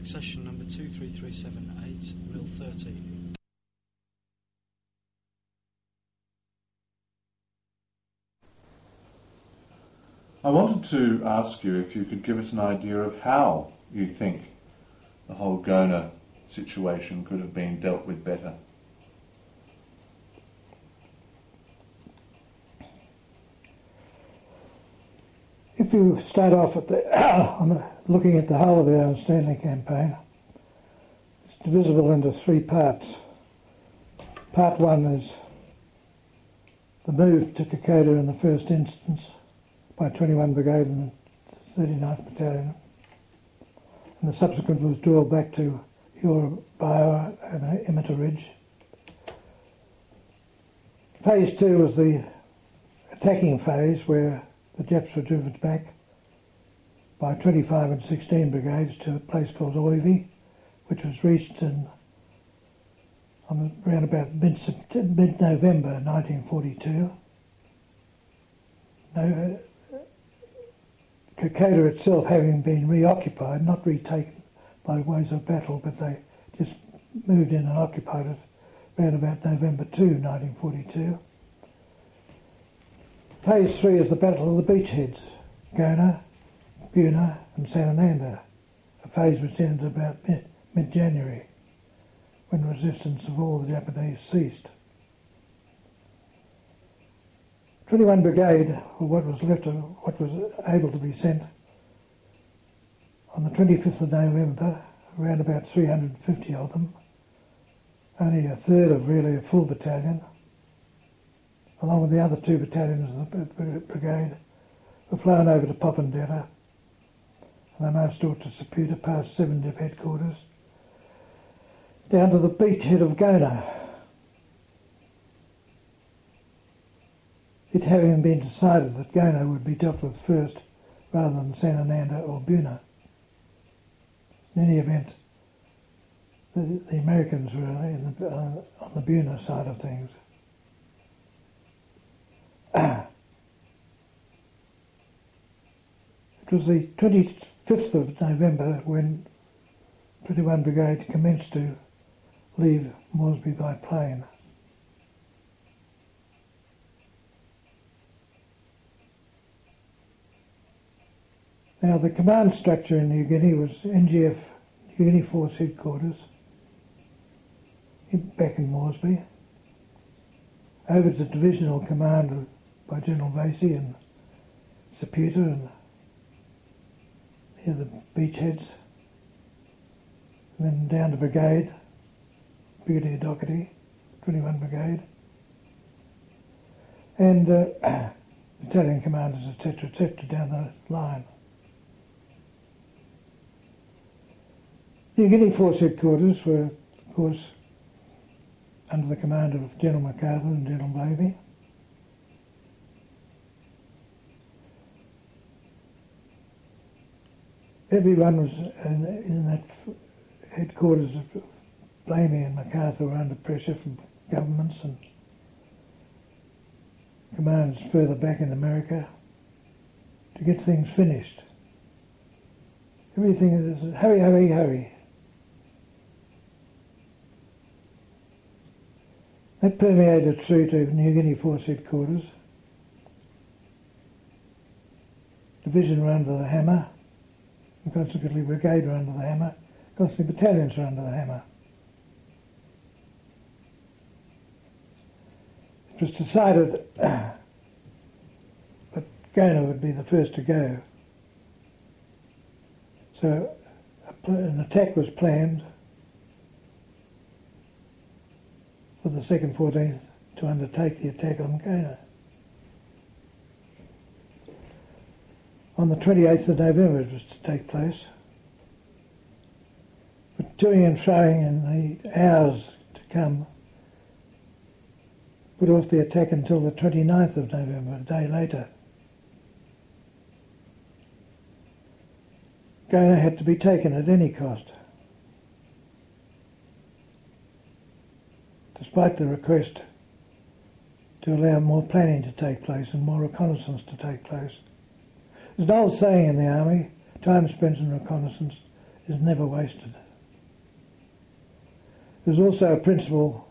Session number 23378, Mill 13. I wanted to ask you if you could give us an idea of how you think the whole Gona situation could have been dealt with better. If you start off at looking at the whole of the Owen Stanley campaign, it's divisible into three parts. Part one is the move to Kokoda in the first instance by 21 Brigade and 39th Battalion, and the subsequent withdrawal back to Urabaia and Emitter Ridge. Phase two was the attacking phase, where the Japs were driven back by 25 and 16 brigades to a place called Oivi, which was reached around about mid-November 1942. Kokoda itself having been reoccupied, not retaken by ways of battle, but they just moved in and occupied it around about November 2, 1942. Phase 3 is the Battle of the Beachheads, Gona, Buna and Sanananda, a phase which ended about mid-January, when resistance of all the Japanese ceased. 21 Brigade, or what was left of what was able to be sent, on the 25th of November, around about 350 of them, only a third of really a full battalion, along with the other two battalions of the brigade, were flown over to Popondetta, and they marched off to Saputa past 7 Dip headquarters, down to the beachhead of Gona. It having been decided that Gona would be dealt with first rather than Sanananda or Buna. In any event, the Americans were on the Buna side of things. It was the 25th of November when 21 Brigade commenced to leave Moresby by plane. Now, the command structure in New Guinea was NGF, New Guinea Force Headquarters, back in Moresby, over to divisional command by General Vasey in Saputa and near the beachheads, and then down to Brigade, Brigadier Doherty, 21 Brigade, and battalion commanders, etc., down the line. New Guinea Force Headquarters were, of course, under the command of General MacArthur and General Blavey. Everyone was in that headquarters of Blamey and MacArthur were under pressure from governments and commands further back in America to get things finished. Everything is hurry, hurry, hurry. That permeated through to New Guinea Force Headquarters. Division were under the hammer, and consequently brigade were under the hammer, consequently battalions were under the hammer. It was decided that Gona would be the first to go. So an attack was planned for the 2nd 14th to undertake the attack on Gona. On the 28th of November it was to take place. But toing and froing in the hours to come put off the attack until the 29th of November, a day later. Gona had to be taken at any cost. Despite the request to allow more planning to take place and more reconnaissance to take place. There's an old saying in the army, time spent in reconnaissance is never wasted. There's also a principle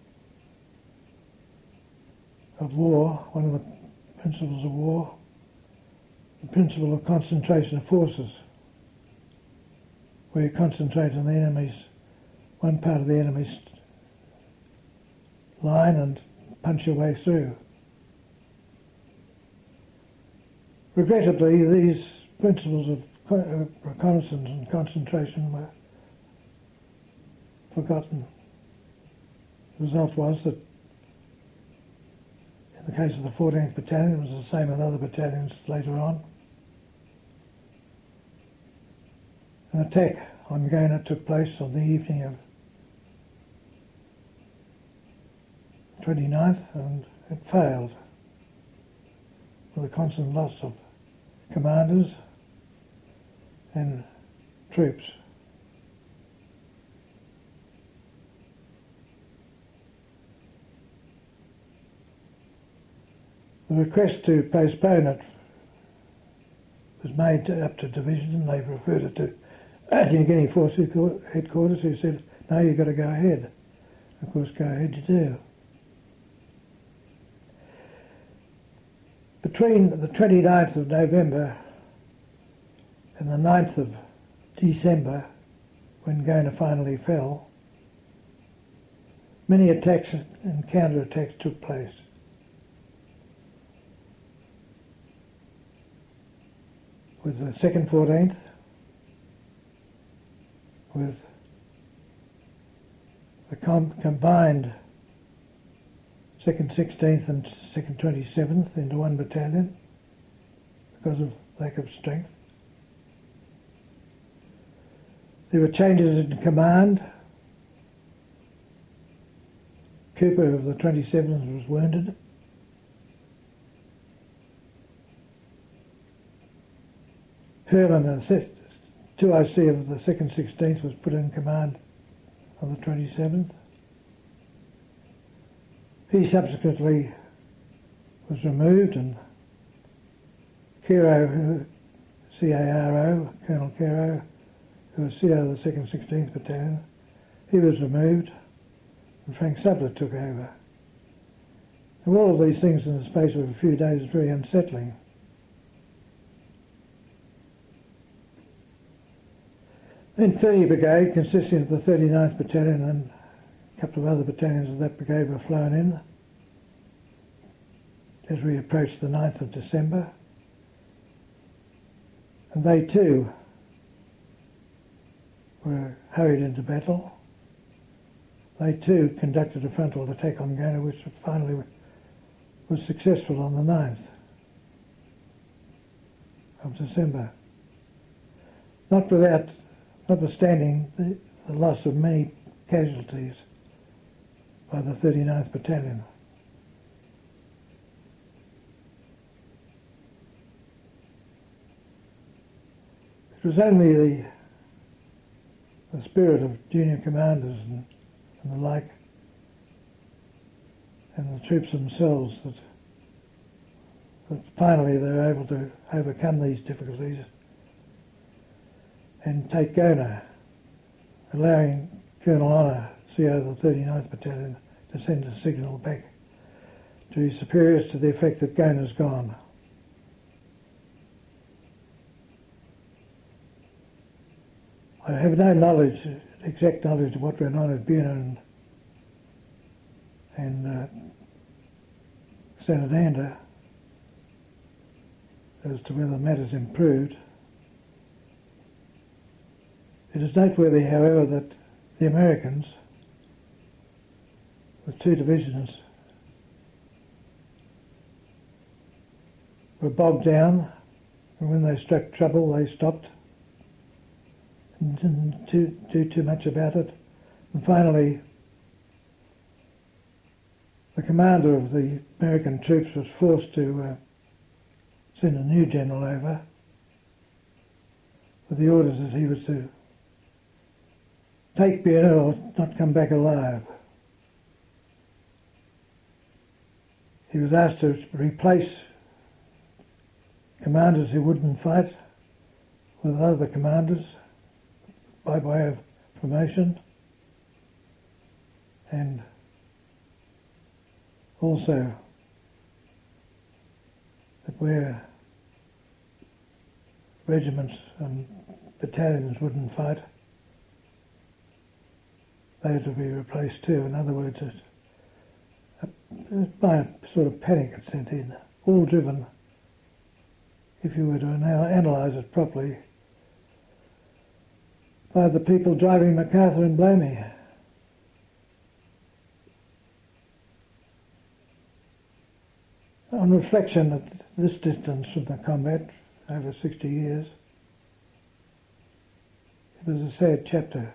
of war, one of the principles of war, the principle of concentration of forces, where you concentrate on the enemy's, one part of the enemy's line and punch your way through. Regrettably, these principles of reconnaissance and concentration were forgotten. The result was that in the case of the 14th Battalion, it was the same with other battalions later on. An attack on Goyna took place on the evening of 29th, and it failed, with a constant loss of commanders and troops. The request to postpone it was made up to division, and they referred it to New Guinea Force Headquarters, who said, no, you've got to go ahead. Of course, go ahead you do. Between the 29th of November and the 9th of December, when Goyna finally fell, many attacks and counter-attacks took place. With the 2nd 14th, with the combined 2nd 16th and 2nd 27th into one battalion because of lack of strength. There were changes in command. Cooper of the 27th was wounded. Herman, a 2IC of the 2nd 16th, was put in command of the 27th. He subsequently was removed, and Caro, C-A-R-O, Colonel Caro, who was CO of the 2nd 16th Battalion, he was removed, and Frank Sublet took over. And all of these things in the space of a few days is very unsettling. Then 30 Brigade, consisting of the 39th Battalion and a couple of other battalions of that brigade, were flown in as we approached the 9th of December. And they too were hurried into battle. They too conducted a frontal attack on Goyna, which finally was successful on the 9th of December. Notwithstanding the loss of many casualties by the 39th Battalion. It was only the spirit of junior commanders and the like, and the troops themselves, that finally they were able to overcome these difficulties and take Goyna, allowing Colonel Honour, CO of the 39th Battalion, to send a signal back to his superiors to the effect that Goyna's gone. I have no exact knowledge of what went on at Buna and Santander as to whether matters improved. It is noteworthy, however, that the Americans, with 2 divisions, were bogged down, and when they struck trouble they stopped and didn't do too much about it. And finally, the commander of the American troops was forced to send a new general over with the orders that he was to take Buna or not come back alive. He was asked to replace commanders who wouldn't fight with other commanders by way of promotion, and also that where regiments and battalions wouldn't fight, they had to be replaced too. In other words, by a sort of panic it sent in, all driven, if you were to now analyse it properly, by the people driving MacArthur and Blamey. On reflection at this distance from the combat, over 60 years, it was a sad chapter.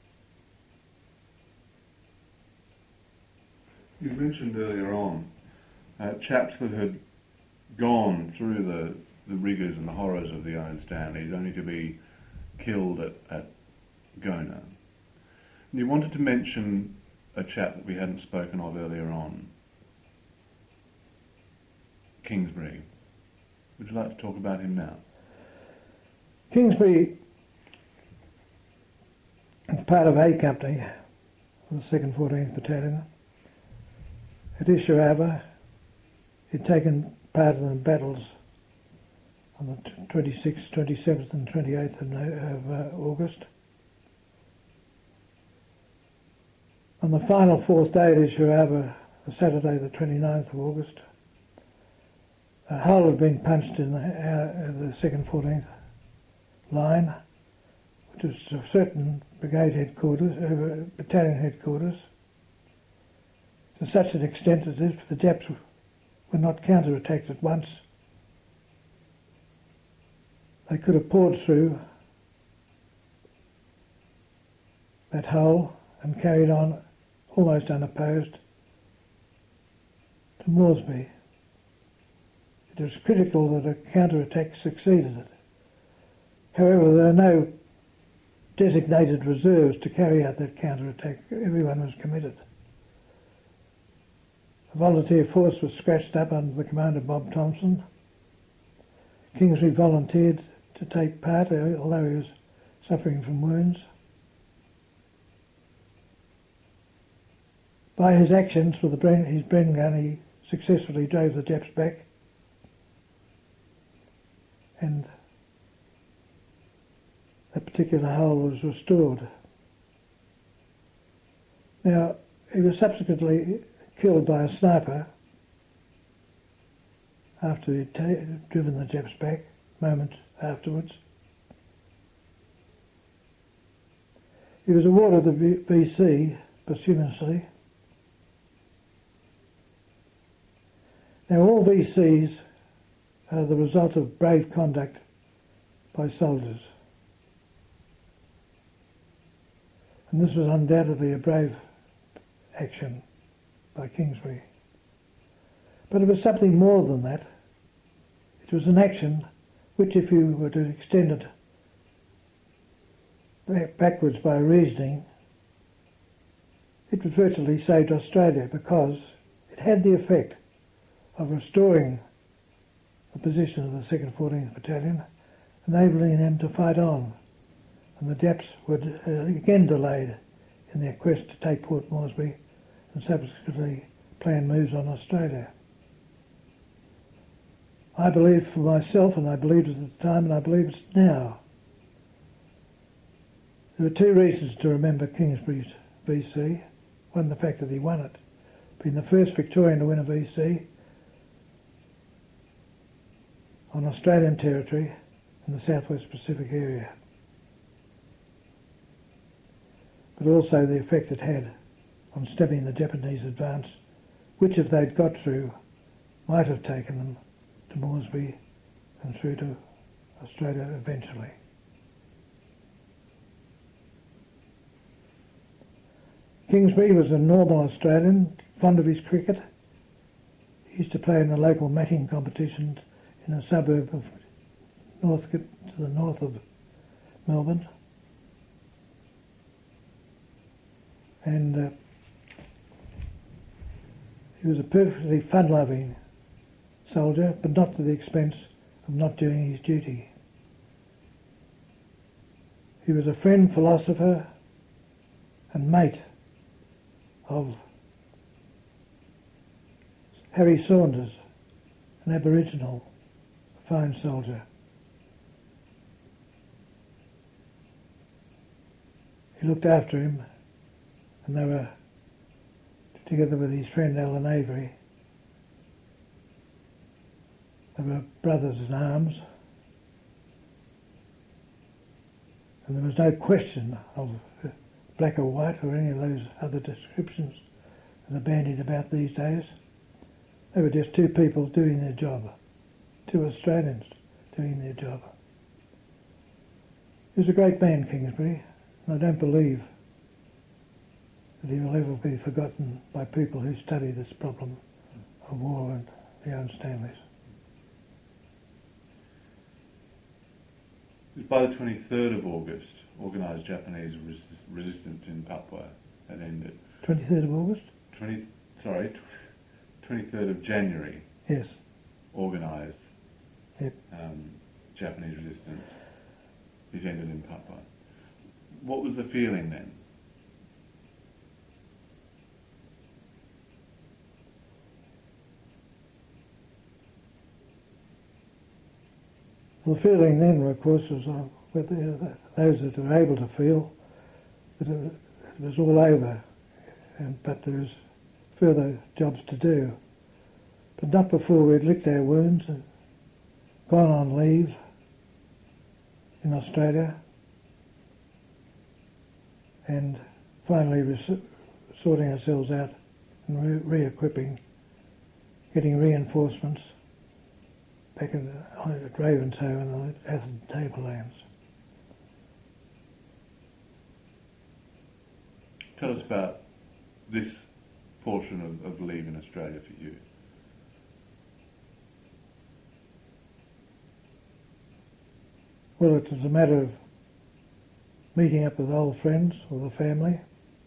You mentioned earlier on chaps that had gone through the rigours and the horrors of the Iron Stanleys only to be killed at Gona. And you wanted to mention a chap that we hadn't spoken of earlier on, Kingsbury. Would you like to talk about him now? Kingsbury was part of A Company of the 2nd 14th Battalion. At Ishiava, he'd taken part in the battles on the 26th, 27th and 28th of August. On the final 4th day at Ishiava, the Saturday the 29th of August, a hole had been punched in the 2nd 14th line, which was a certain brigade headquarters, battalion headquarters, to such an extent that if the Japs were not counter-attacked at once, they could have poured through that hole and carried on almost unopposed to Moresby. It was critical that a counter-attack succeeded. However, there are no designated reserves to carry out that counter-attack. Everyone was committed. A volunteer force was scratched up under the command of Bob Thompson. Kingsbury volunteered to take part, although he was suffering from wounds. By his actions with his Bren gun, he successfully drove the Japs back, and that particular hole was restored. Now, he was subsequently killed by a sniper after he'd driven the Japs back, moments afterwards. He was awarded the VC posthumously. Now, all VCs are the result of brave conduct by soldiers. And this was undoubtedly a brave action by Kingsbury. But it was something more than that. It was an action which, if you were to extend it backwards by reasoning, it virtually saved Australia, because it had the effect of restoring the position of the 2nd 14th Battalion, enabling them to fight on, and the Japs were again delayed in their quest to take Port Moresby and subsequently plan moves on Australia. I believe for myself, and I believed it at the time, and I believe it now, there are two reasons to remember Kingsbury's VC. One, the fact that he won it, being the first Victorian to win a VC on Australian territory in the Southwest Pacific area. But also the effect it had on stemming the Japanese advance, which, if they'd got through, might have taken them to Moresby and through to Australia eventually. Kingsbury was a normal Australian, fond of his cricket. He used to play in the local matting competitions in a suburb of Northcote, to the north of Melbourne. And he was a perfectly fun-loving soldier, but not to the expense of not doing his duty. He was a friend, philosopher and mate of Harry Saunders, an Aboriginal, a fine soldier. He looked after him, and they were, together with his friend Alan Avery, they were brothers in arms. And there was no question of black or white or any of those other descriptions that are bandied about these days. They were just two people doing their job, two Australians doing their job. He was a great man, Kingsbury, and I don't believe that he will ever be forgotten by people who study this problem of war and the Owen Stanleys. It was by the 23rd of August, organised Japanese resistance in Papua had ended. 23rd of August? 23rd of January. Yes. Organised Yep. Japanese resistance is ended in Papua. What was the feeling then? Well, the feeling then, of course, was those that were able to feel that it was all over, but there was further jobs to do. But not before we'd licked our wounds and gone on leave in Australia, and finally sorting ourselves out and re-equipping, getting reinforcements back at Ravenshoe and the Atherton Tablelands. Tell us about this portion of leave in Australia for you. Well, it was a matter of meeting up with old friends or the family,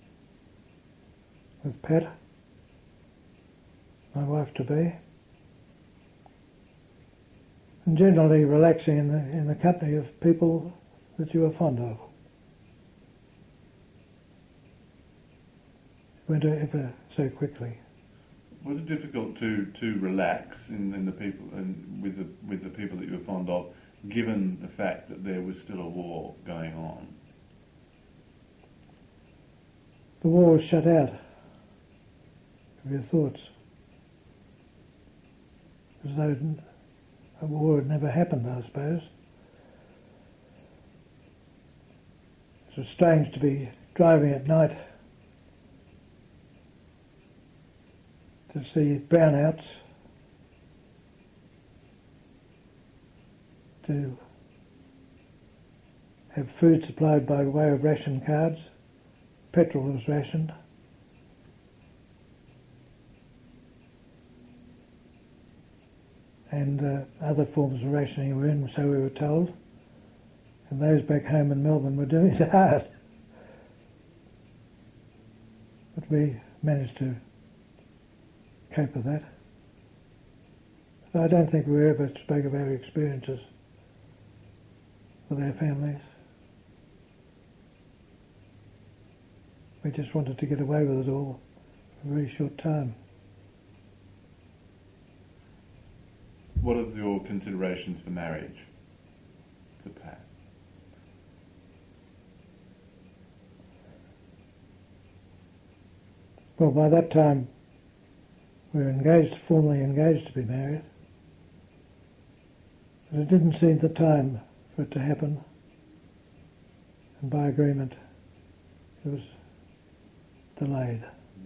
with Pat, my wife-to-be, and generally relaxing in the company of people that you are fond of. It went ever so quickly. Was it difficult to relax in the people and with the people that you were fond of, given the fact that there was still a war going on? The war was shut out of your thoughts, as though a war had never happened, I suppose. It was strange to be driving at night to see brownouts, to have food supplied by way of ration cards. Petrol was rationed. And other forms of rationing were in, so we were told. And those back home in Melbourne were doing it hard. But we managed to cope with that. So I don't think we ever spoke of our experiences with our families. We just wanted to get away with it all for a very short time. What are your considerations for marriage to Pat? Well, by that time we were engaged, formally engaged to be married. But it didn't seem the time for it to happen. And by agreement it was delayed.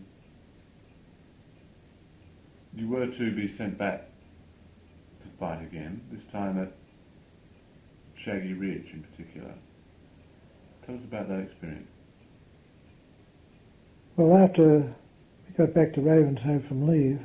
You were to be sent back to fight again, this time at Shaggy Ridge in particular. Tell us about that experience. Well, after we got back to Ravenshoe from leave,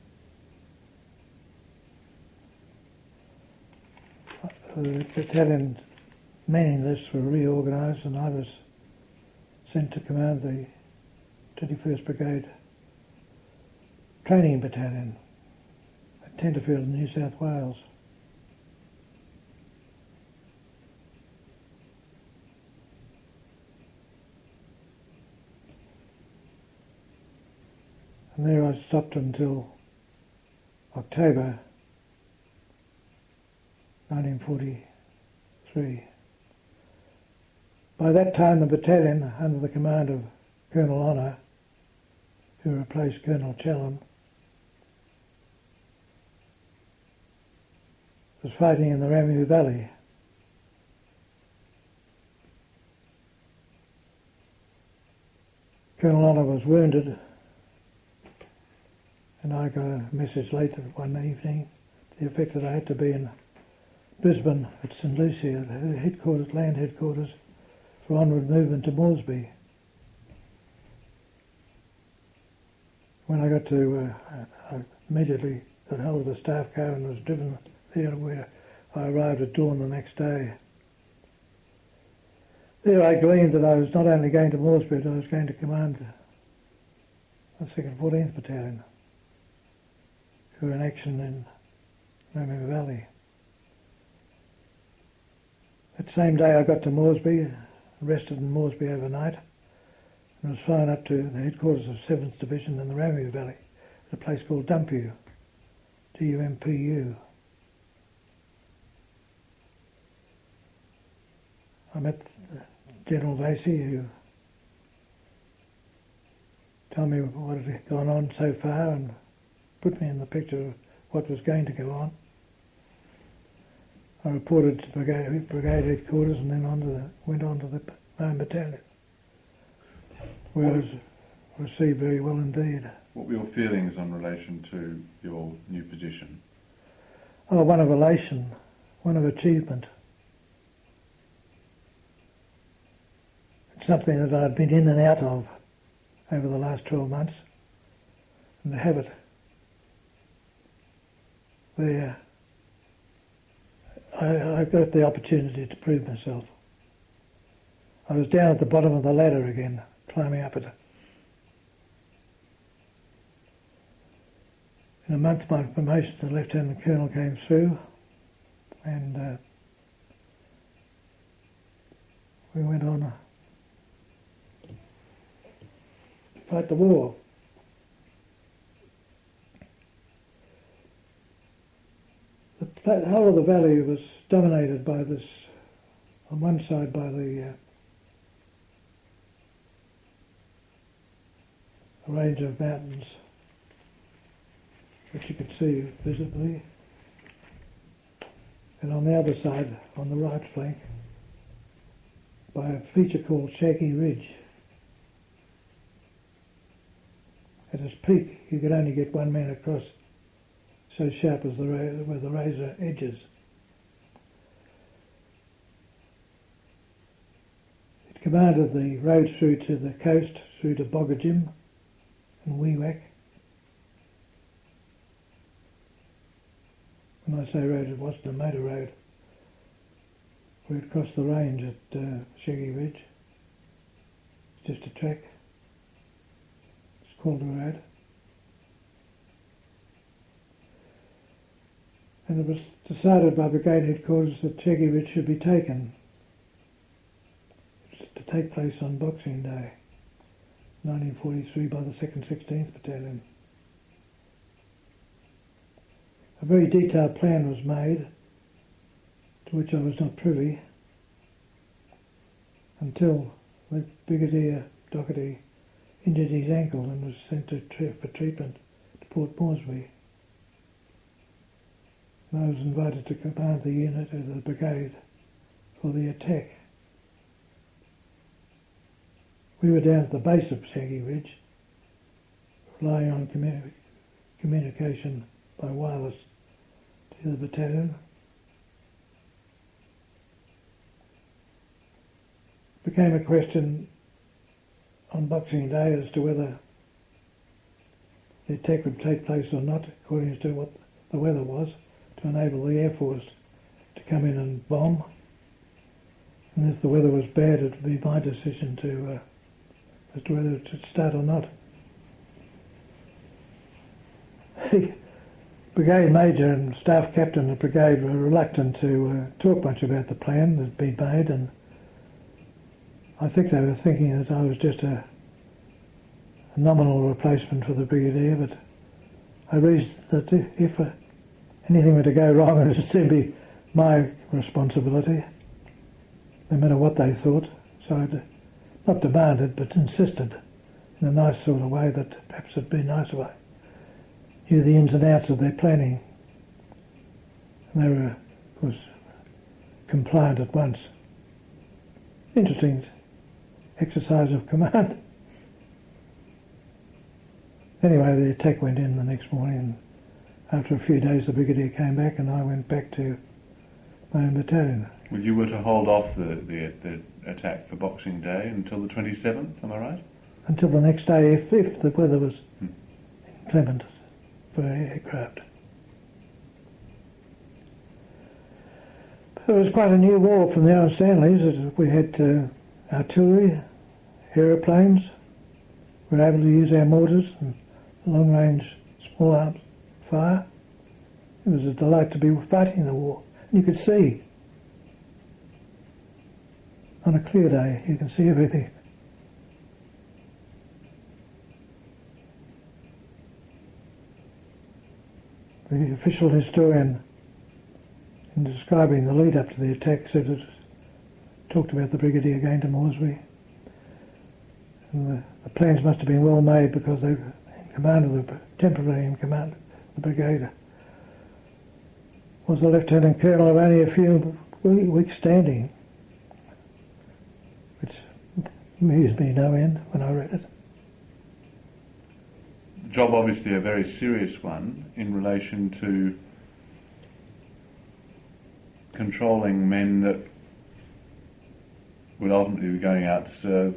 the battalion manning lists were reorganised and I was sent to command the 21st Brigade Training Battalion at Tenterfield in New South Wales. And there I stopped until October 1943. By that time the battalion, under the command of Colonel Honour, who replaced Colonel Challam, was fighting in the Ramu Valley. Colonel Honour was wounded, and I got a message late one evening to the effect that I had to be in Brisbane at St Lucia, the headquarters, land headquarters, for onward movement to Moresby. When I got to, I immediately got hold of the staff car and was driven there, where I arrived at dawn the next day. There I gleaned that I was not only going to Moresby, but I was going to command the 2nd 14th Battalion, who were in action in Ramu Valley. That same day I got to Moresby, rested in Moresby overnight, and was flown up to the headquarters of 7th Division in the Ramu Valley, at a place called Dumpu, Dumpu. I met General Vasey, who told me what had gone on so far and put me in the picture of what was going to go on. I reported to brigade headquarters and then went on to the main battalion, where I was received very well indeed. What were your feelings in relation to your new position? Oh, one of elation, one of achievement. It's something that I'd been in and out of over the last 12 months, and to have it there, I got the opportunity to prove myself. I was down at the bottom of the ladder again, climbing up it. In a month my promotion to Lieutenant Colonel came through, and we went on to fight the war. The whole of the valley was dominated by this, on one side by the a range of mountains which you could see visibly, and on the other side, on the right flank, by a feature called Shaggy Ridge. At its peak you could only get one man across, so sharp as were the razor edges. It commanded the road through to the coast, through to Boggajim and Wewak. When I say road, it wasn't a motor road. We'd crossed the range at Shaggy Ridge. It's just a track. It's called a road. And it was decided by brigade headquarters that Shaggy Ridge should be taken. It was to take place on Boxing Day, 1943, by the 2nd 16th Battalion. A very detailed plan was made, to which I was not privy, until the Brigadier Doherty injured his ankle and was sent for treatment to Port Moresby. And I was invited to command the unit of the brigade for the attack. We were down at the base of Shaggy Ridge, relying on communication by wireless to the battalion. It became a question on Boxing Day as to whether the attack would take place or not, according to what the weather was, to enable the Air Force to come in and bomb. And if the weather was bad, it would be my decision to as to whether it should start or not. The brigade major and staff captain of the brigade were reluctant to talk much about the plan that had been made, and I think they were thinking that I was just a a nominal replacement for the brigadier, but I reasoned that if anything were to go wrong, it would still be my responsibility, no matter what they thought. So I'd not demanded, but insisted in a nice sort of way that perhaps it'd be nice if I knew the ins and outs of their planning. And they were, of course, compliant at once. Interesting exercise of command. Anyway, the attack went in the next morning, and after a few days the brigadier came back and I went back to my own battalion. Well, you were to hold off the attack for Boxing Day until the 27th, am I right? Until the next day, if the weather was inclement for aircraft. It was quite a new war from the Iron Stanleys. We had artillery, aeroplanes. We were able to use our mortars and long-range small arms fire. It was a delight to be fighting the war. You could see. On a clear day, you can see everything. The official historian, in describing the lead-up to the attack, said it talked about the brigadier going to Moresby. And the plans must have been well made because they were temporarily in command of the brigade was a lieutenant colonel of only a few weeks standing, which amused me no end when I read it. The job obviously a very serious one in relation to controlling men that would ultimately be going out to serve,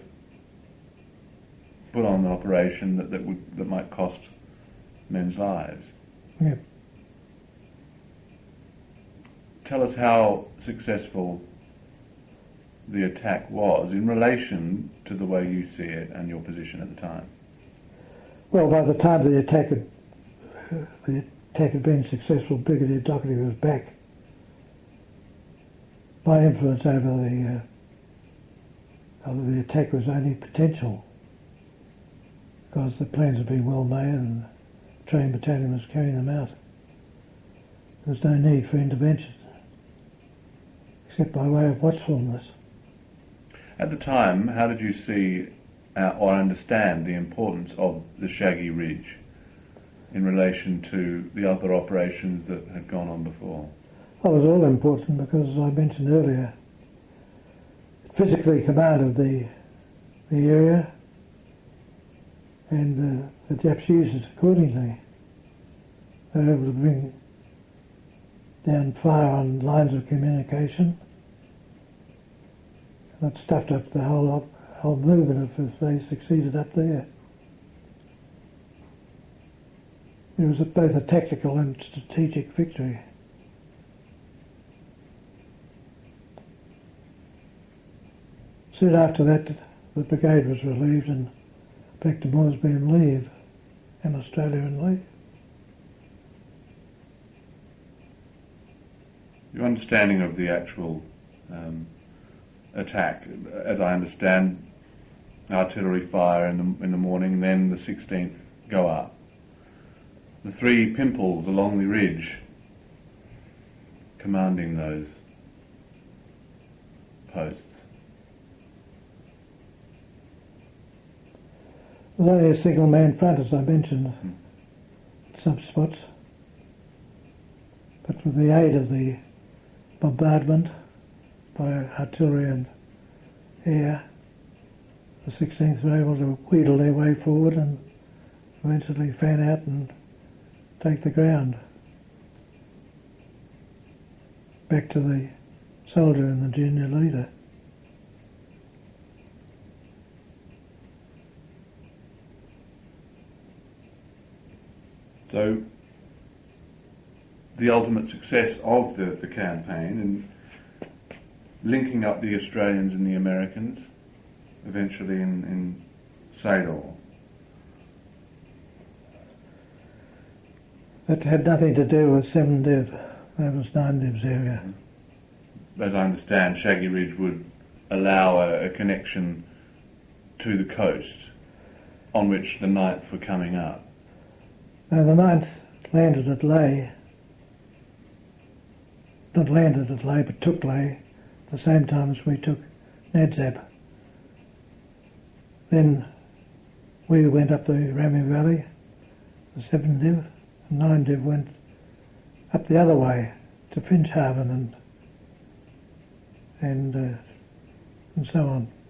put on an operation that might cost men's lives. Yeah. Tell us how successful the attack was in relation to the way you see it and your position at the time. Well, by the time the attack had been successful, Brigadier Doherty was back. My influence over the attack was only potential, because the plans had been well made and the trained battalion was carrying them out. There was no need for intervention, except by way of watchfulness. At the time, how did you see or understand the importance of the Shaggy Ridge in relation to the other operations that had gone on before? That was all important because, as I mentioned earlier, it physically commanded the area, and the Japs used it accordingly. They were able to bring down fire on lines of communication. That stuffed up the whole movement if they succeeded up there. It was both a tactical and strategic victory. Soon after that, the brigade was relieved and back to Moresby and leave, and Australia and leave. Your understanding of the actual attack, as I understand, artillery fire in the morning, then the 16th go up. The three pimples along the ridge commanding those posts. There was only a single man front, as I mentioned, at some spots. But with the aid of the bombardment by artillery and air, the 16th were able to wheedle their way forward and eventually fan out and take the ground. Back to the soldier and the junior leader. So the ultimate success of the campaign and linking up the Australians and the Americans eventually in Sador. That had nothing to do with 7 Div. That was 9 Div's area. As I understand, Shaggy Ridge would allow a connection to the coast. on which the 9th were coming up. Now the 9th landed at Lae, not landed at Lae, but took Lae at the same time as we took Nadzab. Then we went up the Rami Valley, the 7 Div, and 9 Div went up the other way to Finchhaven and so on.